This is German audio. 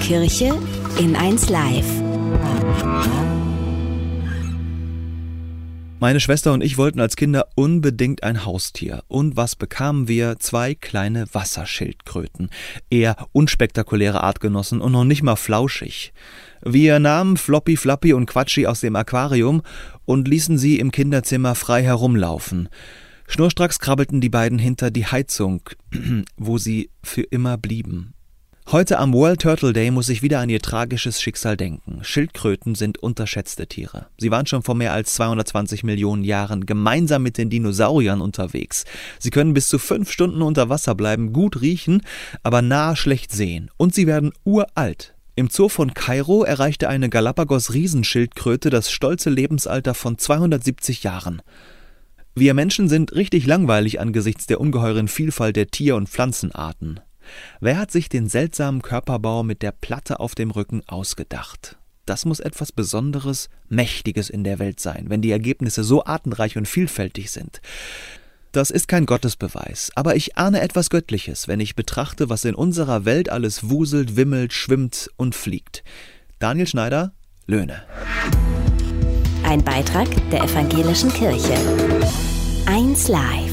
Kirche in 1 Live. Meine Schwester und ich wollten als Kinder unbedingt ein Haustier. Und was bekamen wir? 2 kleine Wasserschildkröten. Eher unspektakuläre Artgenossen und noch nicht mal flauschig. Wir nahmen Floppy, Flappy und Quatschi aus dem Aquarium und ließen sie im Kinderzimmer frei herumlaufen. Schnurstracks krabbelten die beiden hinter die Heizung, wo sie für immer blieben. Heute am World Turtle Day muss ich wieder an ihr tragisches Schicksal denken. Schildkröten sind unterschätzte Tiere. Sie waren schon vor mehr als 220 Millionen Jahren gemeinsam mit den Dinosauriern unterwegs. Sie können bis zu 5 Stunden unter Wasser bleiben, gut riechen, aber nahe schlecht sehen. Und sie werden uralt. Im Zoo von Kairo erreichte eine Galapagos-Riesenschildkröte das stolze Lebensalter von 270 Jahren. Wir Menschen sind richtig langweilig angesichts der ungeheuren Vielfalt der Tier- und Pflanzenarten. Wer hat sich den seltsamen Körperbau mit der Platte auf dem Rücken ausgedacht? Das muss etwas Besonderes, Mächtiges in der Welt sein, wenn die Ergebnisse so artenreich und vielfältig sind. Das ist kein Gottesbeweis, aber ich ahne etwas Göttliches, wenn ich betrachte, was in unserer Welt alles wuselt, wimmelt, schwimmt und fliegt. Daniel Schneider, Löhne. Ein Beitrag der Evangelischen Kirche. 1 Live.